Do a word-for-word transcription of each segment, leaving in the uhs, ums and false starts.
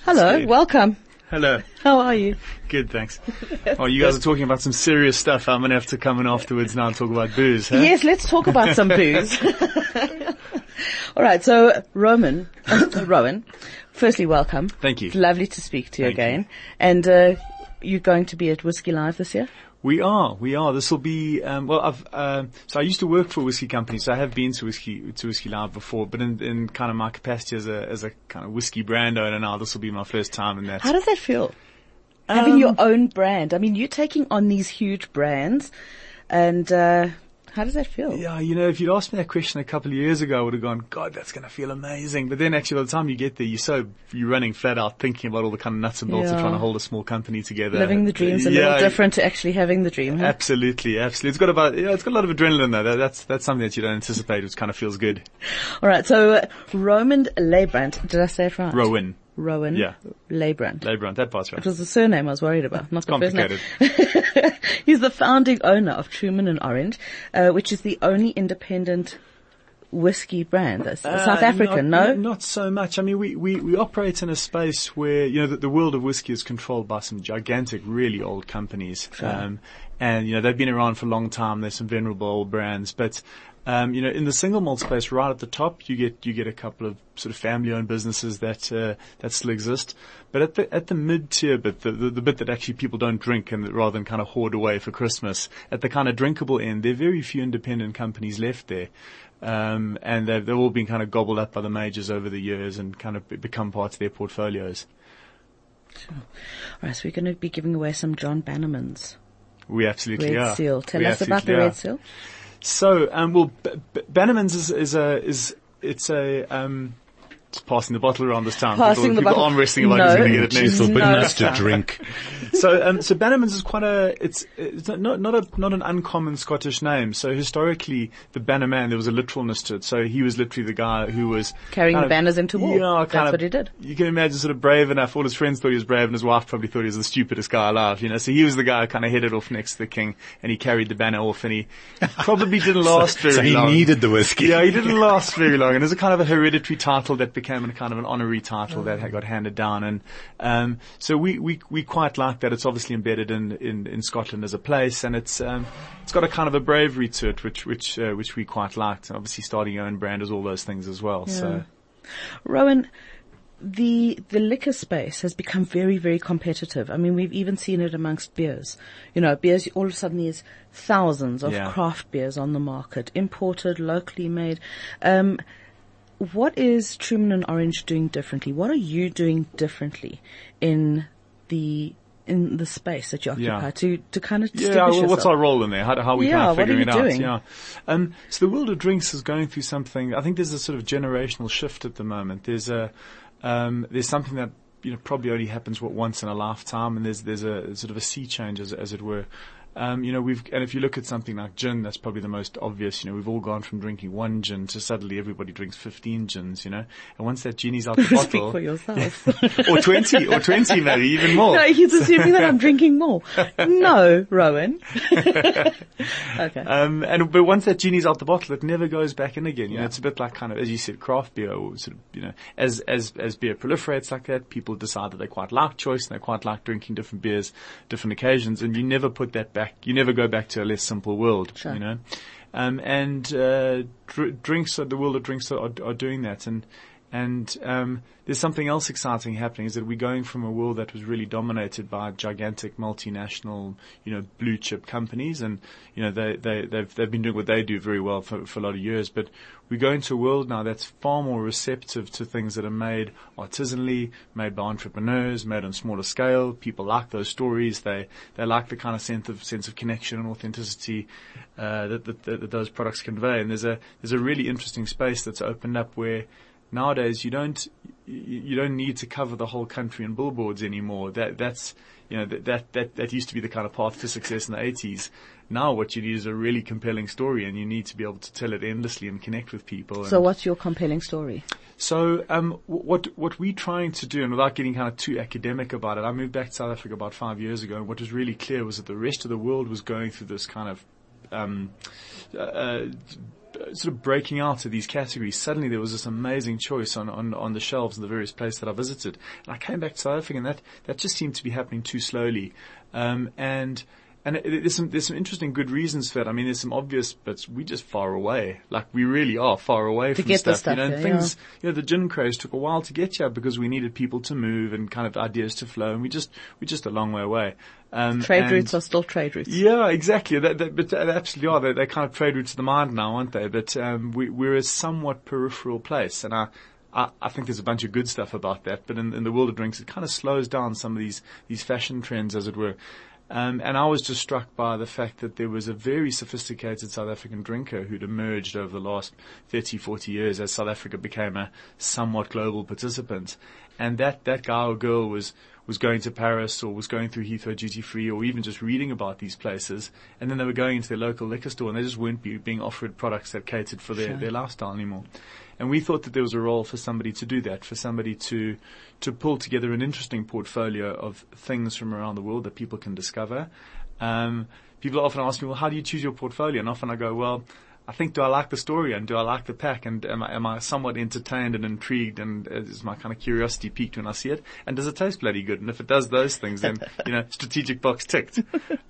Hello, Scared. welcome. Hello. How are you? Good, thanks. Oh, you guys are talking about some serious stuff. I'm going to have to come in afterwards now and talk about booze, huh? Yes, let's talk about some booze. All right, so Roman, Rowan, firstly, welcome. Thank you. It's lovely to speak to you Thank again. you. And uh, you're going to be at Whiskey Live this year? We are, we are. This will be, um, well, I've, uh, so I used to work for a whiskey company, so I have been to Whiskey, to Whiskey Live before, but in, in kind of my capacity as a, as a kind of whiskey brand owner now, this will be my first time in that. How does that feel? Having Um, your own brand. I mean, you're taking on these huge brands, and uh, how does that feel? Yeah, you know, if you'd asked me that question a couple of years ago, I would have gone, God, that's going to feel amazing. But then actually by the time you get there, you're so, you're running flat out thinking about all the kind of nuts and bolts Yeah. of trying to hold a small company together. Living the dream's a Yeah, little different to actually having the dream. Huh? Absolutely, absolutely. It's got about, yeah, it's got a lot of adrenaline though. That, that's, that's something that you don't anticipate, which kind of feels good. All right, so uh, Roman Leibrand, did I say it right? Rowan. Rowan Yeah. Leibrand. Leibrand, that part's right. It was the surname I was worried about, not the first name. Complicated. He's the founding owner of Truman and Orange, uh, which is the only independent whiskey brand. That's Uh, South African, not, no? Not, not so much. I mean, we, we, we operate in a space where, you know, the, the world of whiskey is controlled by some gigantic, really old companies. Sure. Um, and, you know, they've been around for a long time. There's some venerable old brands. But, um, you know, in the single malt space, right at the top, you get, you get a couple of sort of family-owned businesses that, uh, that still exist. But at the, at the mid-tier bit, the, the, the bit that actually people don't drink and that rather than kind of hoard away for Christmas, at the kind of drinkable end, there are very few independent companies left there. Um, and they've, they've all been kind of gobbled up by the majors over the years and kind of be- become part of their portfolios. Sure. All right, so we're going to be giving away some John Bannerman's We absolutely Red are. Seal. Tell We us about the absolutely are. Red Seal. So, um, well, B- B- Bannerman's is, is a, is, it's a, um, it's passing the bottle around this time. Passing people, the people bottle. arm wrestling about No. who's going to get it next. It's forbidden No. us to drink. So, um, so Bannerman's is quite a, it's, it's not, not a, not an uncommon Scottish name. So historically, the Bannerman, there was a literalness to it. So he was literally the guy who was Carrying kind the of- banners into war. Yeah, kind That's of, what he did. You can imagine sort of brave enough. All his friends thought he was brave and his wife probably thought he was the stupidest guy alive, you know. So he was the guy who kind of headed off next to the king and he carried the banner off and he probably didn't last very So he long. needed the whiskey. Yeah, he didn't last very long, and it was a kind of a hereditary title that became a kind of an honorary title that had got handed down, and um, so we, we we quite like that. It's obviously embedded in, in, in Scotland as a place, and it's um, it's got a kind of a bravery to it, which which uh, which we quite liked. And obviously, starting your own brand is all those things as well. Yeah. So Rowan, the the liquor space has become very, very competitive. I mean, we've even seen it amongst beers. You know, beers, all of a sudden there's thousands of Yeah. craft beers on the market, imported, locally made. Um, what is Truman and Orange doing differently? What are you doing differently in the in the space that you occupy Yeah. to, to kind of distinguish yeah, well, yourself? what's our role in there? How, how are we Yeah, kind of what are figuring you it out? doing? Yeah. Um, so the world of drinks is going through something. I think there's a sort of generational shift at the moment. There's a um, there's something that you know probably only happens what once in a lifetime, and there's there's a sort of a sea change, as, as it were. Um, you know, we've, and if you look at something like gin, that's probably the most obvious. You know, we've all gone from drinking one gin to suddenly everybody drinks fifteen gins, you know. And once that genie's out the Speak bottle, for yourself. or twenty, or twenty maybe, even more. No, he's assuming that I'm drinking more. No, Rowan. Okay. Um, and, but once that genie's out the bottle, it never goes back in again. You know, Yeah. it's a bit like kind of, as you said, craft beer, or sort of, you know, as, as, as beer proliferates like that, people decide that they quite like choice and they quite like drinking different beers, different occasions, and you never put that back, you never go back to a less simple world, Sure. you know. Um, and, uh, dr- drinks, the world of drinks are, are doing that. And, and, um, there's something else exciting happening is that we're going from a world that was really dominated by gigantic multinational, you know, blue chip companies. And, you know, they, they, they've, they've been doing what they do very well for, for a lot of years. But we go into a world now that's far more receptive to things that are made artisanally, made by entrepreneurs, made on smaller scale. People like those stories. They, they like the kind of sense of, sense of connection and authenticity, uh, that, that, that, that those products convey. And there's a, there's a really interesting space that's opened up where, nowadays, you don't you don't need to cover the whole country in billboards anymore. That that's you know that that that, that used to be the kind of path to success in the eighties. Now, what you need is a really compelling story, and you need to be able to tell it endlessly and connect with people. So, and what's your compelling story? So, um, what what we're trying to do, and without getting kind of too academic about it, I moved back to South Africa about five years ago, and what was really clear was that the rest of the world was going through this kind of um, uh, sort of breaking out of these categories, suddenly there was this amazing choice on, on, on the shelves of the various places that I visited. And I came back to South Africa, and that, that just seemed to be happening too slowly. Um, and And it, it, there's some there's some interesting good reasons for it. I mean, there's some obvious, but we're just far away. Like we really are far away to from get stuff. The stuff. You know, yeah, things. yeah. You know, the gin craze took a while to get here because we needed people to move and kind of ideas to flow, and we just we're just a long way away. Um, trade routes are still trade routes. Yeah, exactly. That, that, but they absolutely are. They, they're kind of trade routes of the mind now, aren't they? But um, we, we're a somewhat peripheral place, and I. I, I think there's a bunch of good stuff about that, but in, in the world of drinks, it kind of slows down some of these these fashion trends, as it were. Um, and I was just struck by the fact that there was a very sophisticated South African drinker who'd emerged over the last thirty, forty years as South Africa became a somewhat global participant. And that, that guy or girl was, was going to Paris or was going through Heathrow duty free or even just reading about these places. And then they were going into their local liquor store and they just weren't be, being offered products that catered for their, sure. their lifestyle anymore. And we thought that there was a role for somebody to do that, for somebody to to pull together an interesting portfolio of things from around the world that people can discover. Um, people often ask me, well, how do you choose your portfolio? And often I go, well, I think, do I like the story and do I like the pack and am I, am I somewhat entertained and intrigued and is my kind of curiosity piqued when I see it? And does it taste bloody good? And if it does those things, then, you know, strategic box ticked.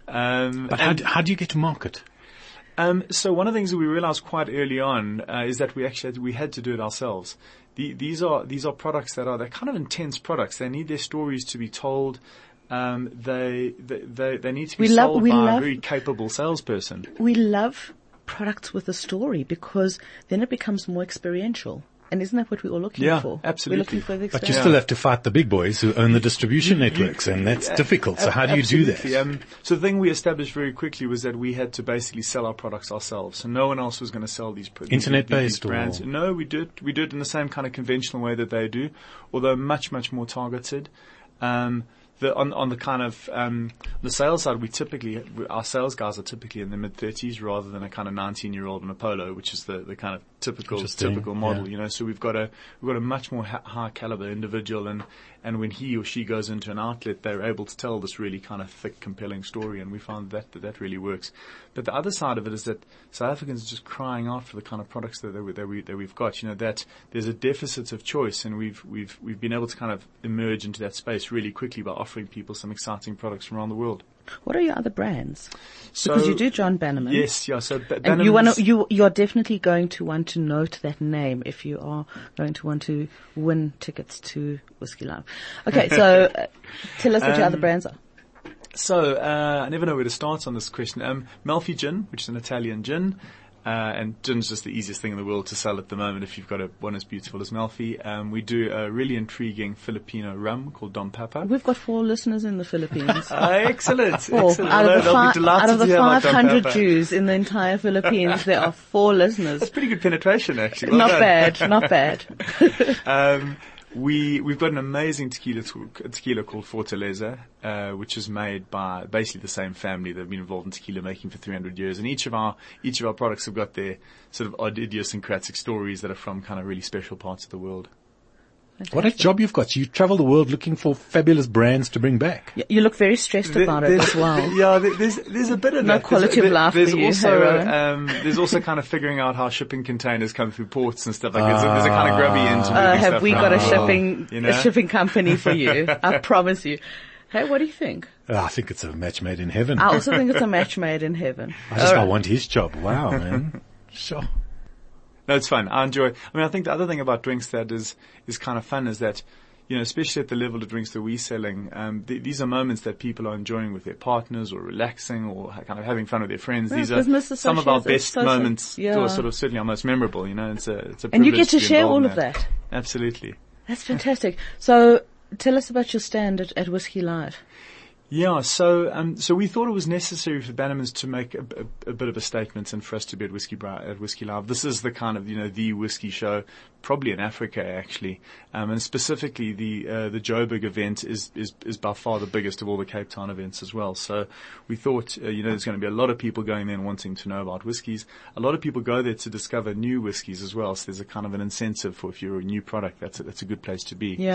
Um, but how do, how do you get to market? Um, so one of the things that we realized quite early on uh, is that we actually had, we had to do it ourselves. The, these are these are products that are they're kind of intense products. They need their stories to be told. Um, they, they they they need to be we love, sold we by love, a very capable salesperson. We love products with a story because then it becomes more experiential. And isn't that what we're all looking yeah, for? Absolutely. We're looking for the but you still have to fight the big boys who own the distribution you, networks, you, and that's uh, difficult. So how do you absolutely. do that? Um, so the thing we established very quickly was that we had to basically sell our products ourselves. So no one else was going to sell these, these internet-based these brands. Or? No, we do it. We do it in the same kind of conventional way that they do, although much much more targeted. Um, The, on, on the kind of, um, the sales side, we typically, our sales guys are typically in their mid thirties rather than a kind of nineteen year old in a polo, which is the, the kind of typical, typical model, yeah. you know, so we've got a, we've got a much more ha- high caliber individual and, and when he or she goes into an outlet, they're able to tell this really kind of thick, compelling story and we found that, that, that really works. But the other side of it is that South Africans are just crying out for the kind of products that, that, we, that we've got, you know, that there's a deficit of choice and we've, we've, we've been able to kind of emerge into that space really quickly by offering people some exciting products from around the world. What are your other brands? So, because you do John Bannerman. Yes, yeah. So ba- and you want to, you you are definitely going to want to note that name if you are going to want to win tickets to Whiskey Live. Okay, so uh, tell us what um, your other brands are. So uh, I never know where to start on this question. Um, Malfi Gin, which is an Italian gin. Uh, and gin's just the easiest thing in the world to sell at the moment if you've got a, one as beautiful as Malfi. Um, we do a really intriguing Filipino rum called Dom Papa. We've got four listeners in the Philippines. uh, excellent. Four. excellent. Out of the, fi- out of the five hundred like Jews in the entire Philippines, there are four listeners. That's pretty good penetration, actually. Well not done. bad, not bad. um, We, we've got an amazing tequila, tequila called Fortaleza, uh, which is made by basically the same family that have been involved in tequila making for three hundred years. And each of our, each of our products have got their sort of odd idiosyncratic stories that are from kind of really special parts of the world. Fantastic. What a job you've got. You travel the world looking for fabulous brands to bring back. You look very stressed there, about it as well. Yeah, there's, there's a bit of no that. quality there's, of life there's for you, also, um, there's also kind of figuring out how shipping containers come through ports and stuff like that. There's, there's a kind of grubby end to moving uh, stuff Have we got a world, shipping, you know? a shipping company for you? I promise you. Hey, what do you think? Oh, I think it's a match made in heaven. I also think it's a match made in heaven. I just right. I want his job. Wow, man. Sure. No, it's fun. I enjoy it. I mean, I think the other thing about drinks that is, is kind of fun is that, you know, especially at the level of drinks that we're selling, um, th- these are moments that people are enjoying with their partners or relaxing or kind of having fun with their friends. Yeah, these are some of our best moments, yeah. or sort of certainly our most memorable, you know, it's a, it's a and you privilege get to, to share all of that. that. Absolutely. That's fantastic. So tell us about your stand at, at Whiskey Live. Yeah, so um, so we thought it was necessary for Bannerman's to make a, a, a bit of a statement and for us to be at Whiskey at Whiskey Live. This is the kind of, you know, the whiskey show, probably in Africa actually, um, and specifically the uh, the Joburg event is, is is by far the biggest of all the Cape Town events as well. So we thought, uh, you know, there's going to be a lot of people going there and wanting to know about whiskies. A lot of people go there to discover new whiskies as well. So there's a kind of an incentive for if you're a new product, that's a, that's a good place to be. Yeah.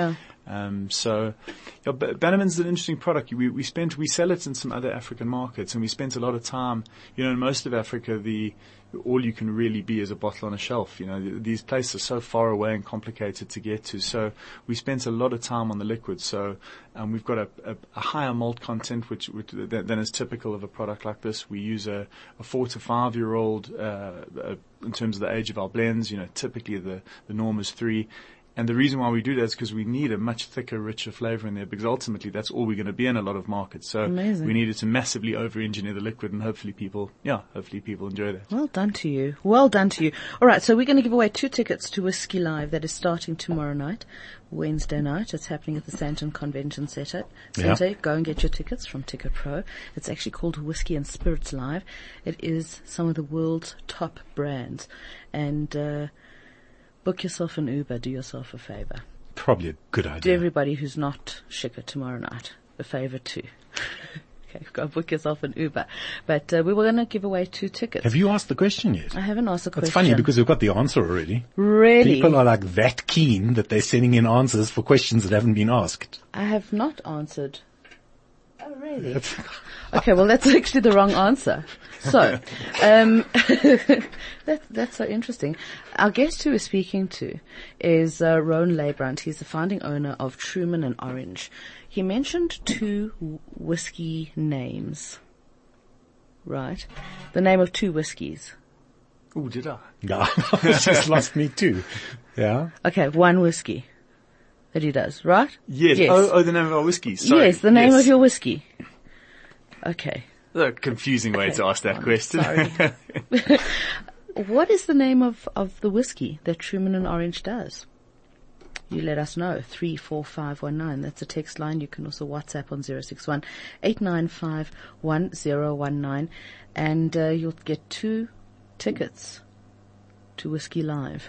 Um, so, yeah, B- Bannerman's an interesting product. We, we spent, we sell it in some other African markets, and we spent a lot of time, you know, in most of Africa, the, all you can really be is a bottle on a shelf. You know, th- these places are so far away and complicated to get to. So we spent a lot of time on the liquid. So, um, we've got a, a, a higher malt content, which, which than, than is typical of a product like this. We use a, a four to five year old, uh, uh, in terms of the age of our blends. You know, typically the, the norm is three. And the reason why we do that is because we need a much thicker, richer flavor in there, because ultimately that's all we're going to be in a lot of markets. So Amazing. We needed to massively over-engineer the liquid, and hopefully people, yeah, hopefully people enjoy that. Well done to you. Well done to you. All right, so we're going to give away two tickets to Whiskey Live that is starting tomorrow night, Wednesday night. It's happening at the Sandton Convention Centre. Centre. Yeah. Go and get your tickets from Ticket Pro. It's actually called Whiskey and Spirits Live. It is some of the world's top brands. And, uh, book yourself an Uber. Do yourself a favor. Probably a good Do idea. everybody who's not Shika tomorrow night a favor too. Okay, go book yourself an Uber. But uh, we were going to give away two tickets. Have you asked the question yet? I haven't asked the question. It's funny because we've got the answer already. Really? People are like that keen that they're sending in answers for questions that haven't been asked. I have not answered. Oh, really? Okay, well, that's actually the wrong answer. So, um, that, that's so interesting. Our guest who we're speaking to is uh, Rowan Leibrand. He's the founding owner of Truman and Orange. He mentioned two w- whiskey names, right? The name of two whiskies. Oh, did I? Yeah, it's just lost me too. Yeah. Okay, one whiskey that he does, right? Yes. Yes. Oh, oh, the name of our whiskey. Sorry. Yes, the name Yes. of your whiskey. Okay. A confusing way Okay, to ask that I'm question. sorry. What is the name of, of the whiskey that Truman and Orange does? You let us know. three four five one nine. That's a text line. You can also WhatsApp on zero six one eight nine five one zero one nine. And uh, you'll get two tickets to Whiskey Live.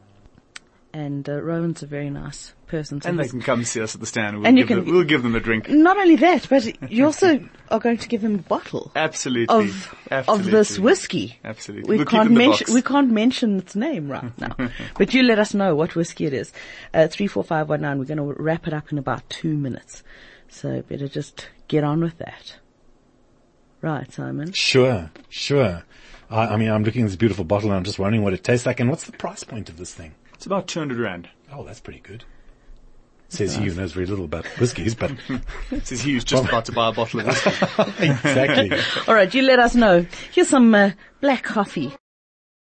And uh, Rowan's a very nice person. So And they he's- can come see us at the stand. We'll, And you give, can- them, we'll give them a drink. Not only that, but you also are going to give them a bottle Absolutely. of Absolutely. of this whiskey. Absolutely. We We'll keep can't in the mention box. we can't mention its name right now, but you let us know what whiskey it is. Uh, three four five one nine. We're going to wrap it up in about two minutes, so better just get on with that. Right, Simon. Sure, sure. I, I mean, I'm looking at this beautiful bottle and I'm just wondering what it tastes like. And what's the price point of this thing? It's about two hundred rand. Oh, that's pretty good. Says he who knows very little about whiskies, but Says he who's just about to buy a bottle of whiskey. exactly. All right, you let us know. Here's some uh, black coffee.